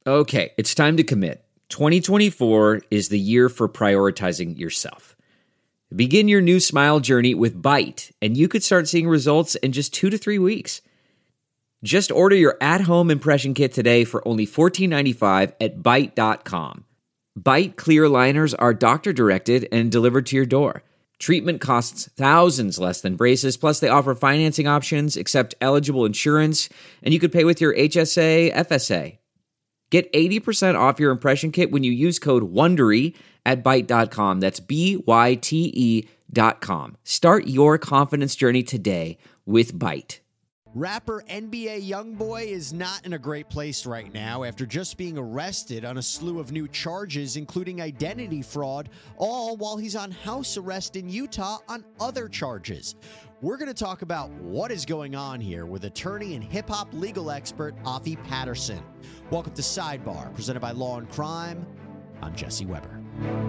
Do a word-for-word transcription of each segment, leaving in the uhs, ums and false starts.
Okay, it's time to commit. twenty twenty-four is the year for prioritizing yourself. Begin your new smile journey with Byte, and you could start seeing results in just two to three weeks. Just order your at-home impression kit today for only fourteen ninety-five at byte dot com. Byte clear aligners are doctor-directed and delivered to your door. Treatment costs thousands less than braces, plus they offer financing options, accept eligible insurance, and you could pay with your H S A, F S A. Get eighty percent off your impression kit when you use code WONDERY at byte dot com. That's B Y T E dot com. Start your confidence journey today with Byte. Rapper N B A Youngboy is not in a great place right now after just being arrested on a slew of new charges, including identity fraud, all while he's on house arrest in Utah on other charges. We're going to talk about what is going on here with attorney and hip-hop legal expert Afi Patterson. Welcome to Sidebar, presented by Law and Crime. I'm Jesse Weber.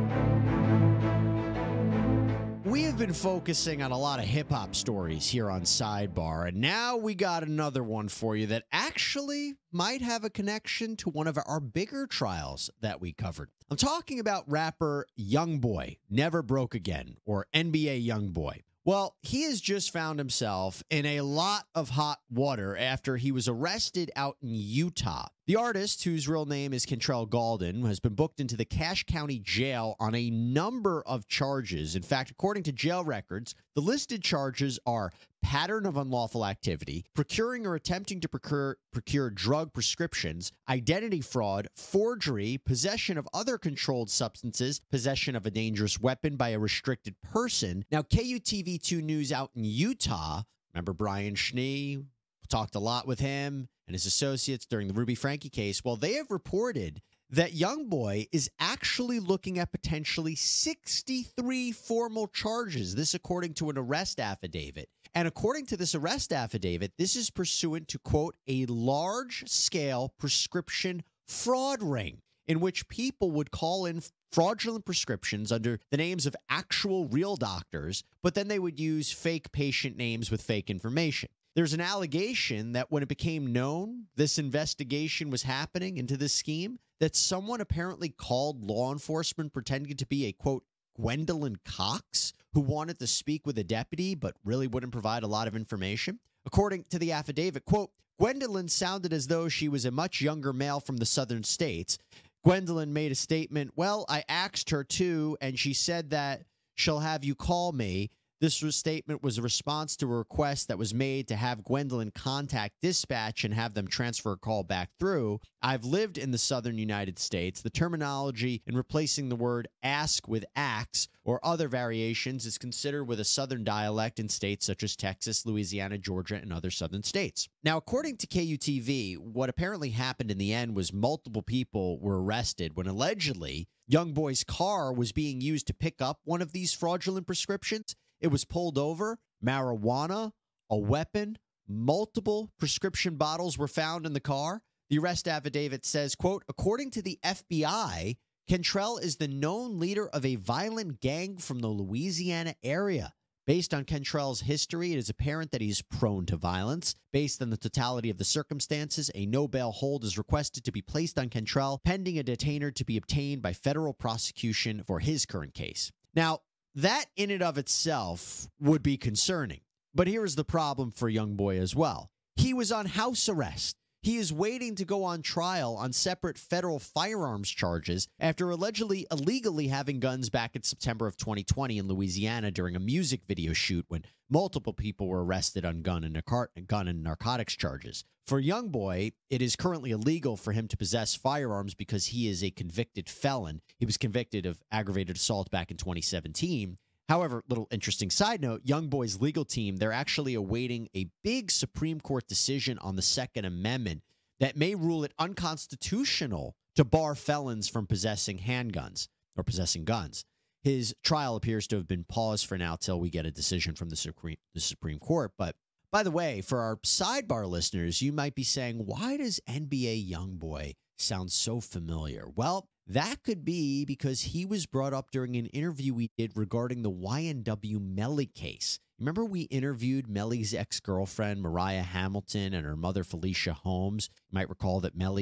We have been focusing on a lot of hip-hop stories here on Sidebar, and now we got another one for you that actually might have a connection to one of our bigger trials that we covered. I'm talking about rapper Youngboy, Never Broke Again, or N B A Youngboy. Well, he has just found himself in a lot of hot water after he was arrested out in Utah. The artist, whose real name is Kentrell Gaulden, has been booked into the Cache County Jail on a number of charges. In fact, according to jail records, the listed charges are pattern of unlawful activity, procuring or attempting to procure, procure drug prescriptions, identity fraud, forgery, possession of other controlled substances, possession of a dangerous weapon by a restricted person. Now, K U T V two News out in Utah, remember Brian Schnee? Talked a lot with him and his associates during the Ruby Frankie case. Well, they have reported that Youngboy is actually looking at potentially sixty-three formal charges. This according to an arrest affidavit. And according to this arrest affidavit, this is pursuant to, quote, a large-scale prescription fraud ring in which people would call in fraudulent prescriptions under the names of actual real doctors, but then they would use fake patient names with fake information. There's an allegation that when it became known this investigation was happening into this scheme, that someone apparently called law enforcement pretending to be a, quote, Gwendolyn Cox, who wanted to speak with a deputy but really wouldn't provide a lot of information. According to the affidavit, quote, Gwendolyn sounded as though she was a much younger male from the southern states. Gwendolyn made a statement, well, I asked her to, and she said that she'll have you call me. This statement was a response to a request that was made to have Gwendolyn contact dispatch and have them transfer a call back through. I've lived in the southern United States. The terminology in replacing the word ask with ax or other variations is considered with a southern dialect in states such as Texas, Louisiana, Georgia, and other southern states. Now, according to K U T V, what apparently happened in the end was multiple people were arrested when allegedly Youngboy's car was being used to pick up one of these fraudulent prescriptions. It was pulled over, marijuana, a weapon, multiple prescription bottles were found in the car. The arrest affidavit says, quote, according to the F B I, Kentrell is the known leader of a violent gang from the Louisiana area. Based on Kentrell's history, it is apparent that he's prone to violence. Based on the totality of the circumstances, a no bail hold is requested to be placed on Kentrell, pending a detainer to be obtained by federal prosecution for his current case. Now, that in and of itself would be concerning. But here is the problem for Youngboy as well. He was on house arrest. He is waiting to go on trial on separate federal firearms charges after allegedly illegally having guns back in September of twenty twenty in Louisiana during a music video shoot when multiple people were arrested on gun and, nar- gun and narcotics charges. For Youngboy, it is currently illegal for him to possess firearms because he is a convicted felon. He was convicted of aggravated assault back in twenty seventeen. However, little interesting side note, Youngboy's legal team, they're actually awaiting a big Supreme Court decision on the Second Amendment that may rule it unconstitutional to bar felons from possessing handguns or possessing guns. His trial appears to have been paused for now till we get a decision from the Supreme, the Supreme Court. But by the way, for our Sidebar listeners, you might be saying, why does N B A Youngboy sound so familiar? Well, that could be because he was brought up during an interview we did regarding the Y N W Melly case. Remember we interviewed Melly's ex-girlfriend, Mariah Hamilton, and her mother, Felicia Holmes? You might recall that Melly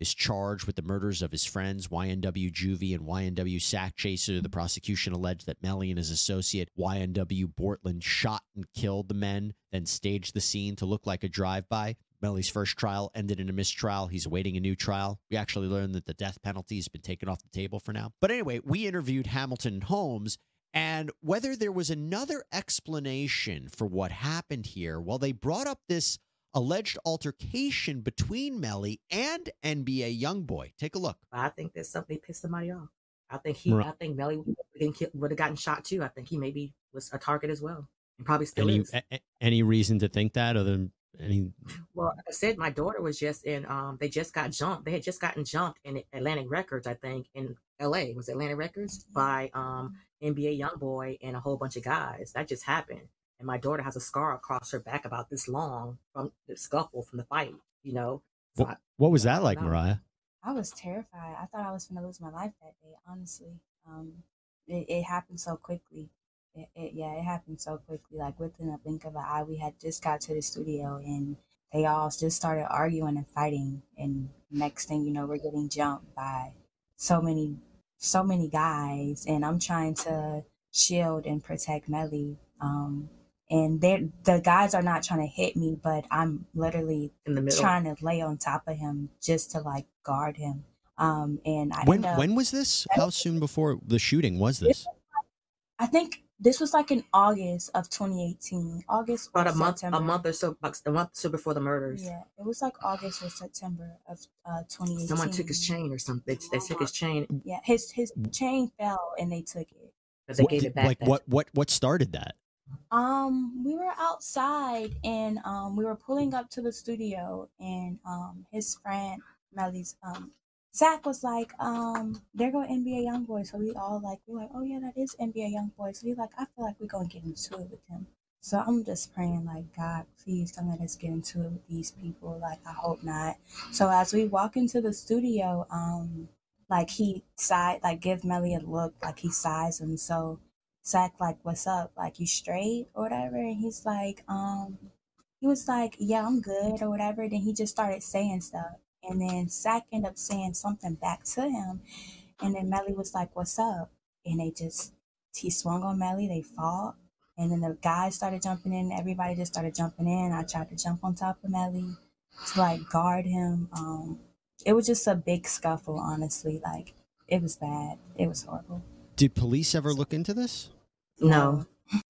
is charged with the murders of his friends, Y N W Juvie and Y N W Sack Chaser. The prosecution alleged that Melly and his associate, Y N W Bortland, shot and killed the men, then staged the scene to look like a drive-by. Melly's first trial ended in a mistrial. He's awaiting a new trial. We actually learned that the death penalty has been taken off the table for now. But anyway, we interviewed Hamilton and Holmes, and whether there was another explanation for what happened here, well, they brought up this alleged altercation between Melly and N B A YoungBoy. Take a look. I think that somebody pissed somebody off. I think he, Right. I think Melly would have gotten shot too. I think he maybe was a target as well, and probably still Any, is. a- any reason to think that, other than any? Well, like I said, my daughter was just in. Um, they just got jumped. They had just gotten jumped in Atlantic Records, I think, in L A. Was it Atlantic Records by um N B A YoungBoy and a whole bunch of guys. That just happened. And my daughter has a scar across her back about this long from the scuffle, from the fight, you know. So What, I, what was I that don't like, know. Mariah? I was terrified. I thought I was going to lose my life that day, honestly. Um, it, it happened so quickly. It, it, yeah, it happened so quickly. Like within a blink of an eye, we had just got to the studio and they all just started arguing and fighting. And next thing you know, we're getting jumped by so many, so many guys. And I'm trying to shield and protect Melly. Um, and they're, the guys are not trying to hit me, but I'm literally In the middle. trying to lay on top of him just to like guard him. Um, and I When end up, when was this? How soon before the shooting was this? I think this was like in August of twenty eighteen, August or About a month, September. a month or so, about a month or so before the murders. Yeah, it was like August or September of uh, twenty eighteen. Someone took his chain or something. They, they took his chain Yeah, his his chain fell and they took it. because they What- gave it back. like that- what what what started that? Um, we were outside and um we were pulling up to the studio and um his friend Melly's um Zach was like, um, there go N B A YoungBoy. So we all like, we're like, oh yeah, that is N B A YoungBoy. So he's like, I feel like we're gonna get into it with him. So I'm just praying like, God, please don't let us get into it with these people. Like, I hope not. So as we walk into the studio, um, like he side like give Melly a look, like he sighs him. So Zach like, what's up? Like, you straight or whatever? And he's like, um, he was like, yeah, I'm good or whatever. Then he just started saying stuff. And then Zach ended up saying something back to him. And then Melly was like, what's up? And they just, he swung on Melly, they fought. And then the guys started jumping in. Everybody just started jumping in. I tried to jump on top of Melly to like guard him. Um, it was just a big scuffle, honestly. Like, it was bad. It was horrible. Did police ever look into this? No.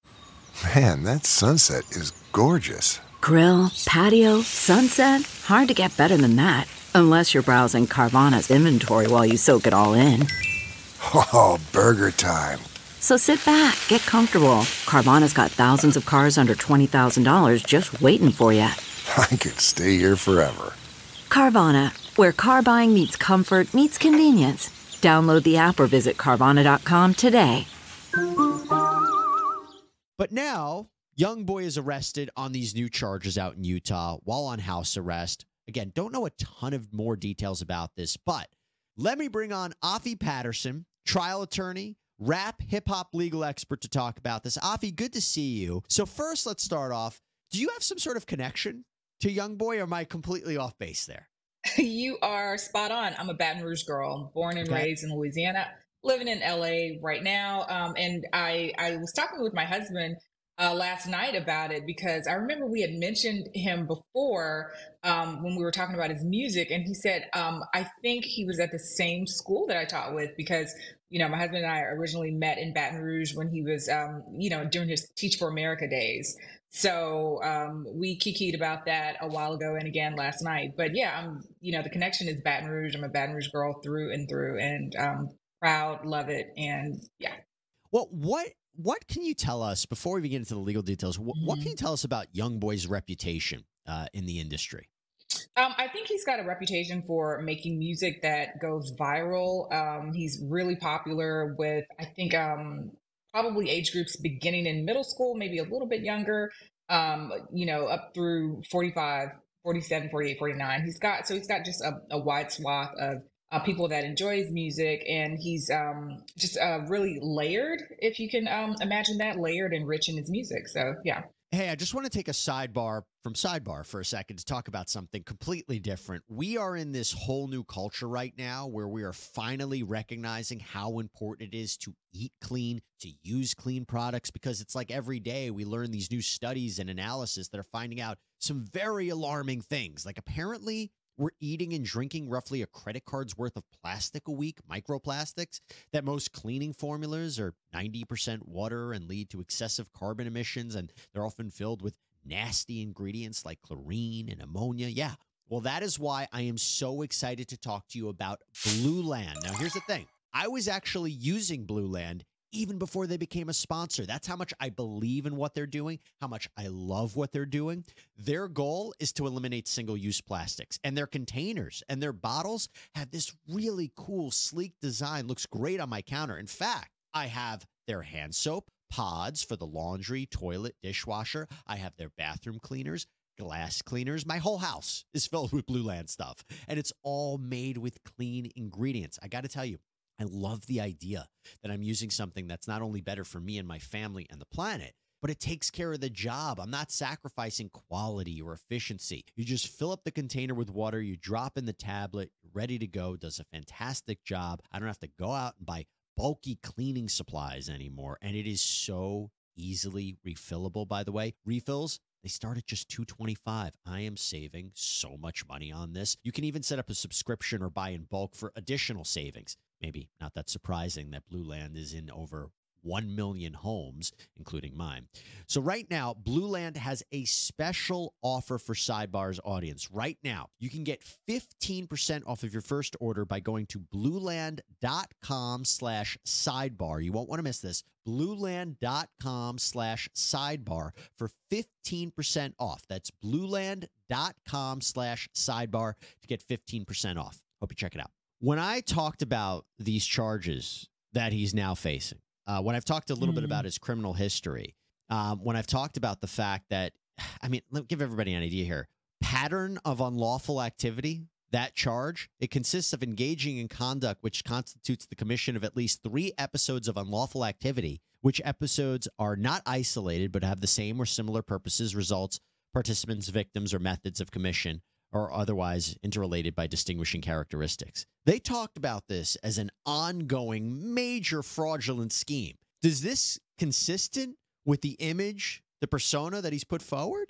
Man, that sunset is gorgeous. Grill, patio, sunset. Hard to get better than that. Unless you're browsing Carvana's inventory while you soak it all in. Oh, burger time. So sit back, get comfortable. Carvana's got thousands of cars under twenty thousand dollars just waiting for you. I could stay here forever. Carvana, where car buying meets comfort, meets convenience. Download the app or visit Carvana dot com today. But now, YoungBoy is arrested on these new charges out in Utah while on house arrest. Again, don't know a ton of more details about this, but let me bring on Afi Patterson, trial attorney, rap, hip-hop legal expert to talk about this. Afi, good to see you. So first, let's start off. Do you have some sort of connection to YoungBoy, or am I completely off base there? You are spot on. I'm a Baton Rouge girl, born and Okay. raised in Louisiana, living in L A right now. Um, and I, I was talking with my husband uh, last night about it because I remember we had mentioned him before um, when we were talking about his music. And he said, um, I think he was at the same school that I taught with because, you know, my husband and I originally met in Baton Rouge when he was, um, you know, during his Teach for America days. So um, we kikied about that a while ago and again last night. But yeah, I'm, you know, the connection is Baton Rouge. I'm a Baton Rouge girl through and through, and um, proud, love it, and yeah. Well, what what can you tell us before we get into the legal details? What, what can Mhm. you tell us about YoungBoy's reputation uh, in the industry? Um, I think he's got a reputation for making music that goes viral. Um, he's really popular with, I think, um, probably age groups beginning in middle school, maybe a little bit younger, um, you know, up through forty-five, forty-seven, forty-eight, forty-nine. He's got, so he's got just a, a wide swath of uh, people that enjoy his music, and he's um, just uh, really layered, if you can um, imagine that, layered and rich in his music. So, yeah. Hey, I just want to take a sidebar from Sidebar for a second to talk about something completely different. We are in this whole new culture right now where we are finally recognizing how important it is to eat clean, to use clean products, because it's like every day we learn these new studies and analysis that are finding out some very alarming things. Like apparently we're eating and drinking roughly a credit card's worth of plastic a week, microplastics, that most cleaning formulas are ninety percent water and lead to excessive carbon emissions, and they're often filled with nasty ingredients like chlorine and ammonia. Yeah, well, that is why I am so excited to talk to you about Blue Land. Now, here's the thing. I was actually using Blue Land even before they became a sponsor. That's how much I believe in what they're doing, how much I love what they're doing. Their goal is to eliminate single-use plastics, and their containers and their bottles have this really cool, sleek design. Looks great on my counter. In fact, I have their hand soap, pods for the laundry, toilet, dishwasher. I have their bathroom cleaners, glass cleaners. My whole house is filled with Blue Land stuff, and it's all made with clean ingredients. I got to tell you, I love the idea that I'm using something that's not only better for me and my family and the planet, but it takes care of the job. I'm not sacrificing quality or efficiency. You just fill up the container with water, you drop in the tablet, you're ready to go. Does a fantastic job. I don't have to go out and buy bulky cleaning supplies anymore. And it is so easily refillable, by the way. Refills, they start at just two dollars and twenty-five cents. I am saving so much money on this. You can even set up a subscription or buy in bulk for additional savings. Maybe not that surprising that Blue Land is in over one million homes, including mine. So right now, Blue Land has a special offer for Sidebar's audience. Right now, you can get fifteen percent off of your first order by going to blueland.com slash sidebar. You won't want to miss this. blueland.com slash sidebar for fifteen percent off. That's blueland.com slash sidebar to get fifteen percent off. Hope you check it out. When I talked about these charges that he's now facing, uh, when I've talked a little mm. bit about his criminal history, um, when I've talked about the fact that, I mean, let me give everybody an idea here. Pattern of unlawful activity, that charge, it consists of engaging in conduct which constitutes the commission of at least three episodes of unlawful activity, which episodes are not isolated but have the same or similar purposes, results, participants, victims, or methods of commission, or otherwise interrelated by distinguishing characteristics. They talked about this as an ongoing major fraudulent scheme. Is this consistent with the image, the persona that he's put forward?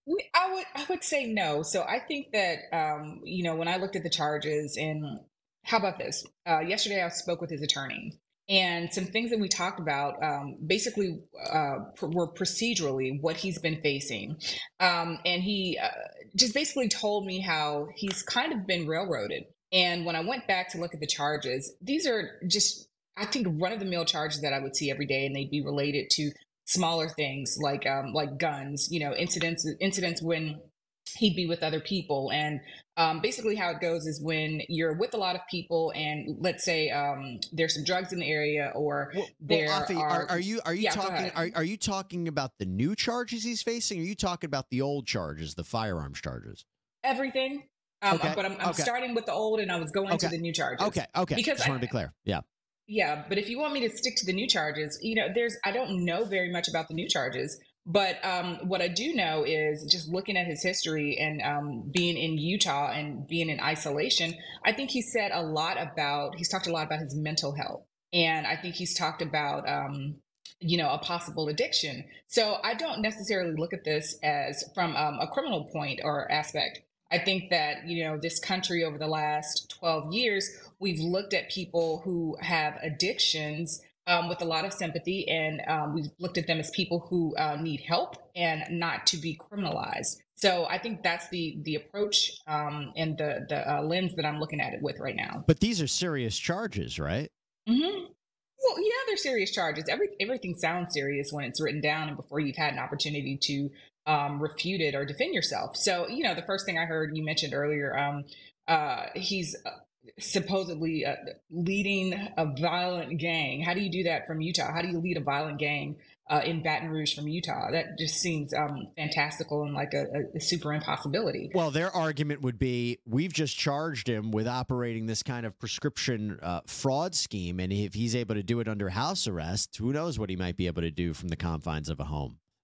I would I would say no. So I think that, um, you know, when I looked at the charges, and how about this? Uh, yesterday I spoke with his attorney. And some things that we talked about, um, basically, uh, pr- were procedurally what he's been facing. Um, and he uh, just basically told me how he's kind of been railroaded. And when I went back to look at the charges, these are just, I think, run-of-the-mill charges that I would see every day, and they'd be related to smaller things like um, like guns, you know, incidents, incidents when he'd be with other people. And um, basically how it goes is when you're with a lot of people and let's say um, there's some drugs in the area, or well, there well, Afi, are, are, are you are you yeah, talking are, are you talking about the new charges he's facing, or are you talking about the old charges, the firearms charges? Everything. Um, okay. But I'm, I'm okay. starting with the old and I was going okay. to the new charges. Okay. Okay. Because just I want to be clear. Yeah. Yeah. But if you want me to stick to the new charges, you know, there's, I don't know very much about the new charges. But um, what I do know is just looking at his history and um, being in Utah and being in isolation, I think he said a lot about, he's talked a lot about his mental health. And I think he's talked about, um, you know, a possible addiction. So I don't necessarily look at this as from um, a criminal point or aspect. I think that, you know, this country over the last twelve years, we've looked at people who have addictions Um, with a lot of sympathy, and um, we've looked at them as people who uh, need help and not to be criminalized. So I think that's the the approach um, and the the uh, lens that I'm looking at it with right now. But these are serious charges, right? Mm-hmm. Well, yeah, they're serious charges. Every everything sounds serious when it's written down and before you've had an opportunity to um, refute it or defend yourself. So, you know, the first thing I heard you mentioned earlier, um, uh, he's uh, supposedly uh, leading a violent gang. How do you do that from Utah? How do you lead a violent gang uh, in Baton Rouge from Utah? That just seems um, fantastical and like a, a super impossibility. Well, their argument would be, we've just charged him with operating this kind of prescription uh, fraud scheme, and if he's able to do it under house arrest, who knows what he might be able to do from the confines of a home.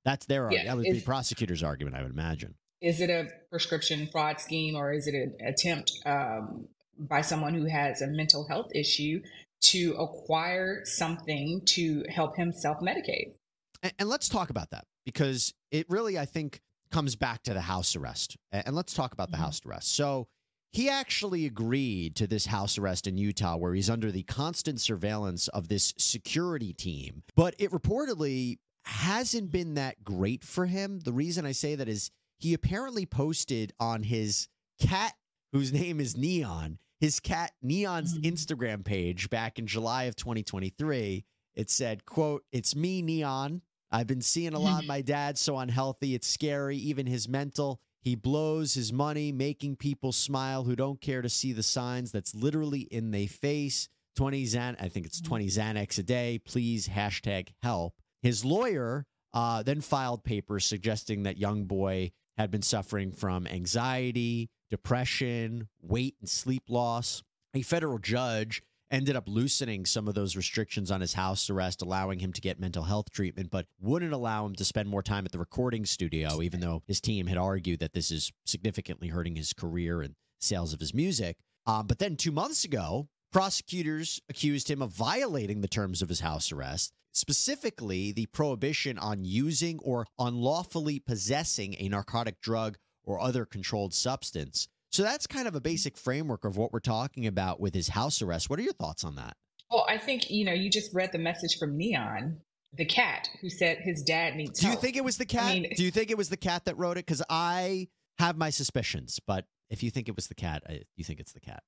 That's their Yeah, that would be is- prosecutor's argument, I would imagine. Is it a prescription fraud scheme, or is it an attempt um, by someone who has a mental health issue to acquire something to help him self-medicate? And, and let's talk about that, because it really, I think, comes back to the house arrest. And, and let's talk about the Mhm. house arrest. So he actually agreed to this house arrest in Utah, where he's under the constant surveillance of this security team. But it reportedly hasn't been that great for him. The reason I say that is he apparently posted on his cat, whose name is Neon, his cat Neon's Mhm. Instagram page back in July of twenty twenty-three. It said, quote, "It's me, Neon. I've been seeing a lot of my dad so unhealthy. It's scary, even his mental. He blows his money, making people smile who don't care to see the signs that's literally in their face. twenty Xan, I think it's twenty Xanax a day. Please, hashtag help." His lawyer uh, then filed papers suggesting that young boy had been suffering from anxiety, depression, weight and sleep loss. A federal judge ended up loosening some of those restrictions on his house arrest, allowing him to get mental health treatment, but wouldn't allow him to spend more time at the recording studio, even though his team had argued that this is significantly hurting his career and sales of his music. Um, but then two months ago, prosecutors accused him of violating the terms of his house arrest, specifically the prohibition on using or unlawfully possessing a narcotic drug or other controlled substance. So that's kind of a basic framework of what we're talking about with his house arrest. What are your thoughts on that? Well, I think, you know, you just read the message from Neon, the cat, who said his dad needs Do you help. think it was the cat? I mean- Do you think it was the cat that wrote it? Because I have my suspicions, but if you think it was the cat, I, you think it's the cat.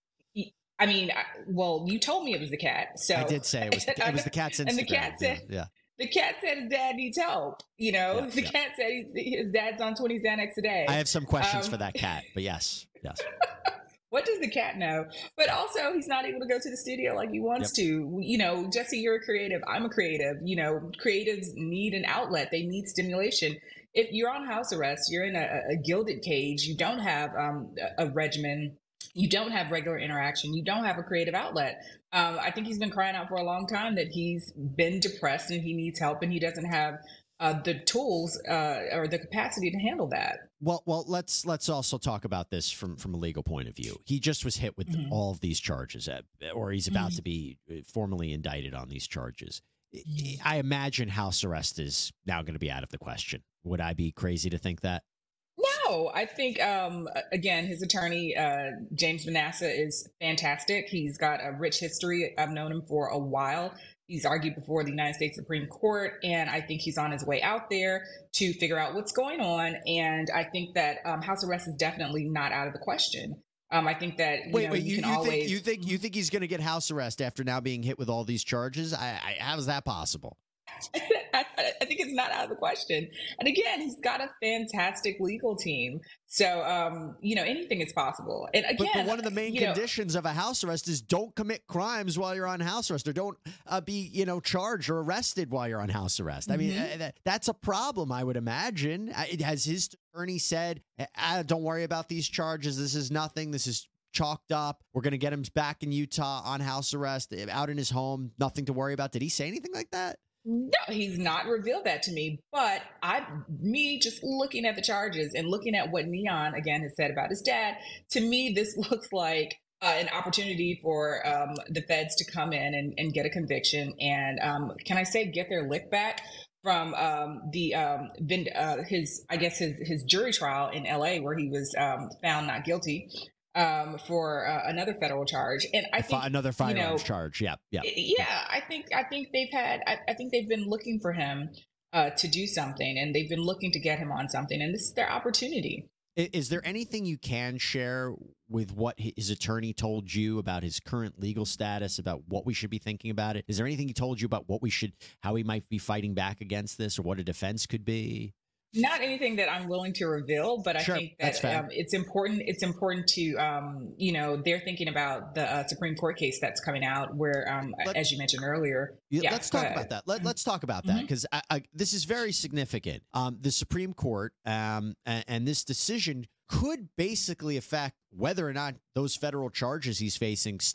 I mean, I, well, you told me it was the cat. So I did say it was the, it was the cat's Instagram. And the cat said, yeah. the cat said his dad needs help. You know, Yeah, the yeah. cat said he, his dad's on twenty Xanax a day. I have some questions Um, for that cat, but yes, yes. What does the cat know? But also, he's not able to go to the studio like he wants to. You know, Jesse, you're a creative. I'm a creative. You know, creatives need an outlet. They need stimulation. If you're on house arrest, you're in a, a gilded cage. You don't have um, a a regimen. You don't have regular interaction. You don't have a creative outlet. Um, I think he's been crying out for a long time that he's been depressed and he needs help, and he doesn't have uh, the tools uh, or the capacity to handle that. Well, well, let's let's also talk about this from from a legal point of view. He just was hit with Mhm. all of these charges, uh, or he's about Mhm. to be uh, formally indicted on these charges. I- Mhm. I imagine house arrest is now going to be out of the question. Would I be crazy to think that? No, I think um, again, his attorney uh, James Manassa is fantastic. He's got a rich history. I've known him for a while. He's argued before the United States Supreme Court, and I think he's on his way out there to figure out what's going on. And I think that um, house arrest is definitely not out of the question. Um, I think that you Wait, know, wait, you, you, can you always think you think you think he's going to get house arrest after now being hit with all these charges? I, I how is that possible? I, I think it's not out of the question. And again, he's got a fantastic legal team. So, um, you know, anything is possible. And But, again, but one of the main you know, conditions of a house arrest is don't commit crimes while you're on house arrest, or don't uh, be, you know, charged or arrested while you're on house arrest. I mean, Mhm. uh, that, that's a problem, I would imagine. Uh, It has his attorney said, uh, "Don't worry about these charges. This is nothing. This is chalked up. We're going to get him back in Utah on house arrest, uh, out in his home. Nothing to worry about." Did he say anything like that? No, he's not revealed that to me. But I, me, just looking at the charges and looking at what Neon again has said about his dad, to me, this looks like uh, an opportunity for um, the feds to come in and, and get a conviction. And um, can I say, get their lick back from um, the um, vind- uh, his, I guess his his jury trial in L A where he was um, found not guilty um, for uh, another federal charge. And I think Fi- another firearms you know, charge. Yeah, yeah. yeah, I think I think they've had I, I think they've been looking for him uh, to do something, and they've been looking to get him on something, and this is their opportunity. I- Is there anything you can share with what his attorney told you about his current legal status, about what we should be thinking about it? Is there anything he told you about what we should, how he might be fighting back against this, or what a defense could be? Not anything that I'm willing to reveal, but I Sure, think that's that fair. um, it's important. It's important to, um, you know, they're thinking about the uh, Supreme Court case that's coming out, where, um, Let- as you mentioned earlier, Yeah, yeah, let's go talk ahead. about that. Let, let's talk about that Mhm. because I, I, this is very significant. Um, the Supreme Court um, and, and this decision could basically affect whether or not those federal charges he's facing stick.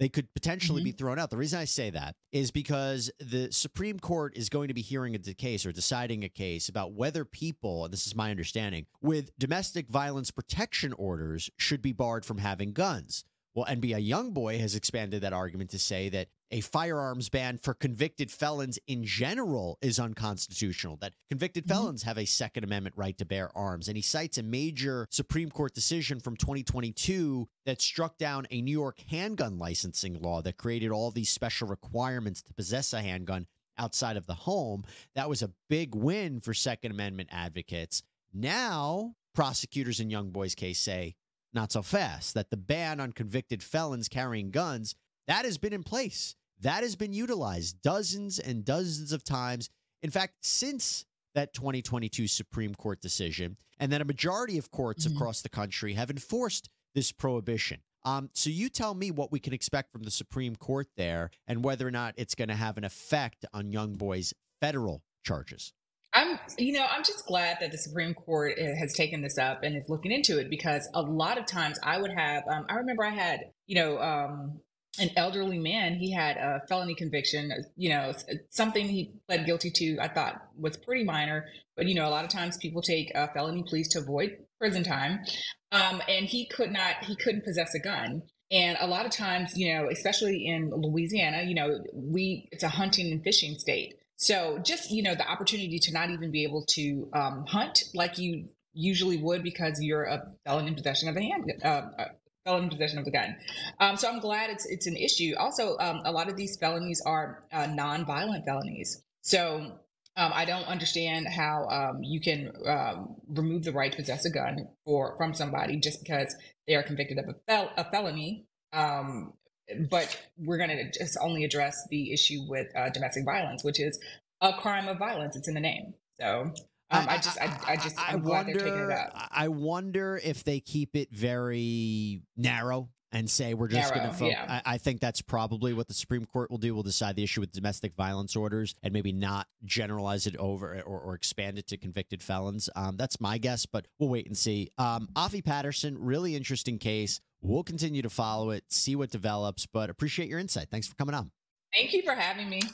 they could potentially Mm-hmm. be thrown out. The reason I say that is because the Supreme Court is going to be hearing a case or deciding a case about whether people, and this is my understanding, with domestic violence protection orders should be barred from having guns. Well, N B A Youngboy has expanded that argument to say that a firearms ban for convicted felons in general is unconstitutional, that convicted Mm-hmm. felons have a Second Amendment right to bear arms. And he cites a major Supreme Court decision from twenty twenty-two that struck down a New York handgun licensing law that created all these special requirements to possess a handgun outside of the home. That was a big win for Second Amendment advocates. Now, prosecutors in Youngboy's case say, not so fast, that the ban on convicted felons carrying guns, that has been in place. That has been utilized dozens and dozens of times. In fact, since that twenty twenty-two Supreme Court decision, and then a majority of courts Mhm. across the country have enforced this prohibition. Um, so you tell me what we can expect from the Supreme Court there and whether or not it's going to have an effect on Youngboy's federal charges. I'm, you know, I'm just glad that the Supreme Court uh, has taken this up and is looking into it, because a lot of times I would have, um, I remember I had, you know, um, an elderly man, he had a felony conviction, you know, something he pled guilty to, I thought was pretty minor, but, you know, a lot of times people take uh, felony pleas to avoid prison time. Um, and he could not, he couldn't possess a gun. And a lot of times, you know, especially in Louisiana, you know, we, it's a hunting and fishing state. So just, you know, the opportunity to not even be able to um, hunt like you usually would because you're a felon in possession of a hand, uh, a felon in possession of a gun. Um, so I'm glad it's it's an issue. Also, um, a lot of these felonies are uh, non-violent felonies. So um, I don't understand how um, you can um, remove the right to possess a gun for from somebody just because they are convicted of a, fel- a felony. Um, But we're going to just only address the issue with uh, domestic violence, which is a crime of violence. It's in the name. So um, I, I just, I, I just, I'm I glad wonder, they're taking it up. I wonder if they keep it very narrow and say we're just going to focus. yeah. I, I think that's probably what the Supreme Court will do. We'll decide the issue with domestic violence orders and maybe not generalize it over or, or expand it to convicted felons. Um, that's my guess, but we'll wait and see. Um, Afi Patterson, really interesting case. We'll continue to follow it, see what develops, but appreciate your insight. Thanks for coming on. Thank you for having me.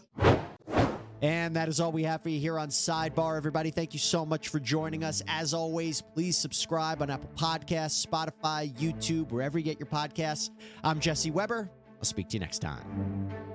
And that is all we have for you here on Sidebar, everybody. Thank you so much for joining us. As always, please subscribe on Apple Podcasts, Spotify, YouTube, wherever you get your podcasts. I'm Jesse Weber. I'll speak to you next time.